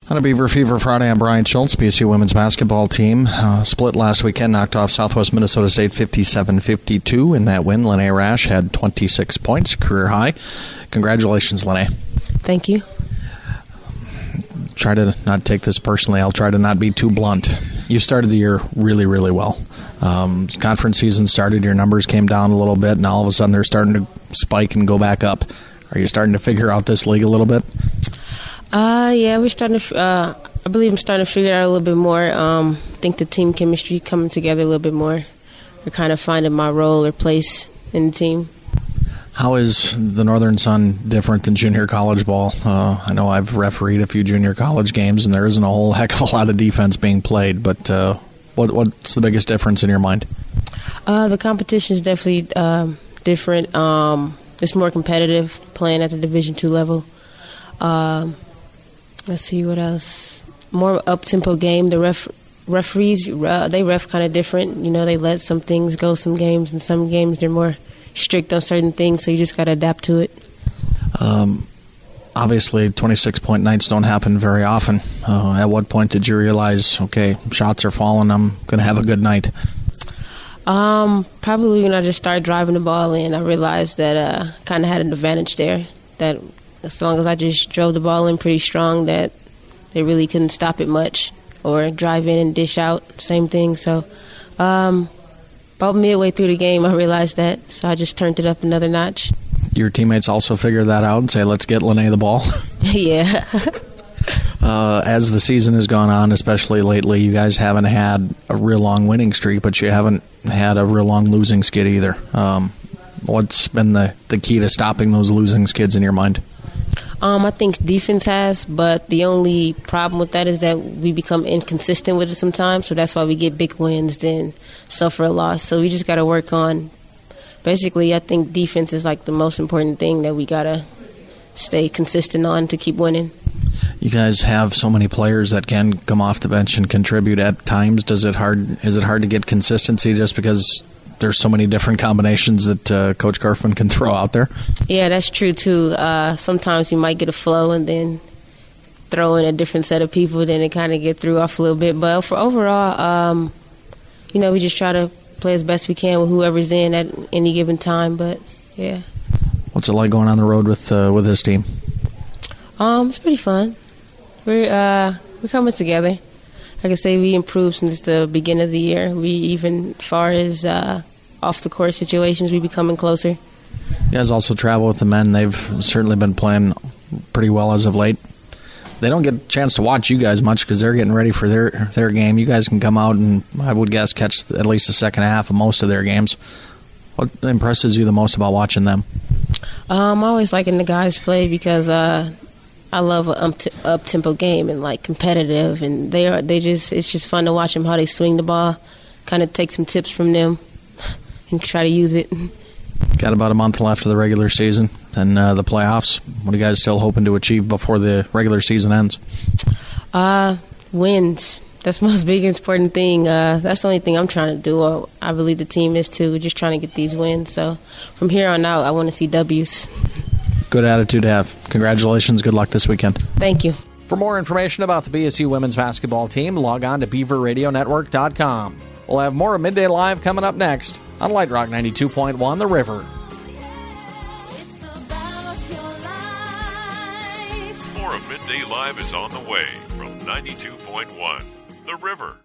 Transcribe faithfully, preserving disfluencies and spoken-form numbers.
On a Beaver Fever Friday, I'm Brian Schultz. B S U women's basketball team uh, split last weekend, knocked off Southwest Minnesota State fifty-seven fifty-two. In that win, Lene Rash had twenty-six points, career high. Congratulations, Lene. Thank you. Try to not take this personally. I'll try to not be too blunt. You started the year really, really well. Um, conference season started, your numbers came down a little bit, and all of a sudden they're starting to spike and go back up. Are you starting to figure out this league a little bit? Uh, yeah, we're starting to, uh, I believe I'm starting to figure it out a little bit more. Um, I think the team chemistry coming together a little bit more. We're kind of finding my role or place in the team. How is the Northern Sun different than junior college ball? Uh, I know I've refereed a few junior college games, and there isn't a whole heck of a lot of defense being played, but uh, what, what's the biggest difference in your mind? Uh, the competition is definitely um, different. Um, it's more competitive playing at the Division two level. Um, let's see what else. More up-tempo game. The ref, referees, uh, they ref kind of different. You know, they let some things go some games, and some games they're more strict on certain things, so you just got to adapt to it. Um, obviously, twenty-six point nights don't happen very often. Uh, at what point did you realize, okay, shots are falling, I'm going to have a good night? Um, probably when I just started driving the ball in, I realized that uh, kind of had an advantage there, that as long as I just drove the ball in pretty strong, that they really couldn't stop it much, or drive in and dish out, same thing. So um, about midway through the game, I realized that, so I just turned it up another notch. Your teammates also figure that out and say, let's get Lene the ball? Yeah. uh, as the season has gone on, especially lately, you guys haven't had a real long winning streak, but you haven't had a real long losing skid either. Um, what's been the, the key to stopping those losing skids in your mind? Um, I think defense has, but the only problem with that is that we become inconsistent with it sometimes, so that's why we get big wins, then suffer a loss. So we just got to work on, basically, I think defense is like the most important thing that we got to stay consistent on to keep winning. You guys have so many players that can come off the bench and contribute at times. Does it hard? Is it hard to get consistency just because there's so many different combinations that uh, Coach Garfman can throw out there? Yeah, that's true, too. Uh, sometimes you might get a flow and then throw in a different set of people, then it kind of get through off a little bit. But for overall, um, you know, we just try to play as best we can with whoever's in at any given time. But, yeah. What's it like going on the road with uh, with this team? Um, it's pretty fun. We're, uh, we're coming together. Like I say, we improved since the beginning of the year. We even, as far as uh, off-the-court situations, we becoming closer. You guys also travel with the men. They've certainly been playing pretty well as of late. They don't get a chance to watch you guys much because they're getting ready for their their game. You guys can come out and, I would guess, catch at least the second half of most of their games. What impresses you the most about watching them? Um, I always liking the guys play because uh, I love an up-tempo game and like competitive, and they are they just it's just fun to watch them how they swing the ball. Kind of take some tips from them and try to use it. Got about a month left of the regular season and uh, the playoffs. What are you guys still hoping to achieve before the regular season ends? Uh, wins. That's the most big important thing. Uh, that's the only thing I'm trying to do. Or I believe the team is too. We're just trying to get these wins. So from here on out, I want to see W's. Good attitude to have. Congratulations. Good luck this weekend. Thank you. For more information about the B S U women's basketball team, log on to beaver radio network dot com. We'll have more of Midday Live coming up next on Light Rock ninety-two point one, The River. More of Midday Live is on the way from ninety-two point one, The River.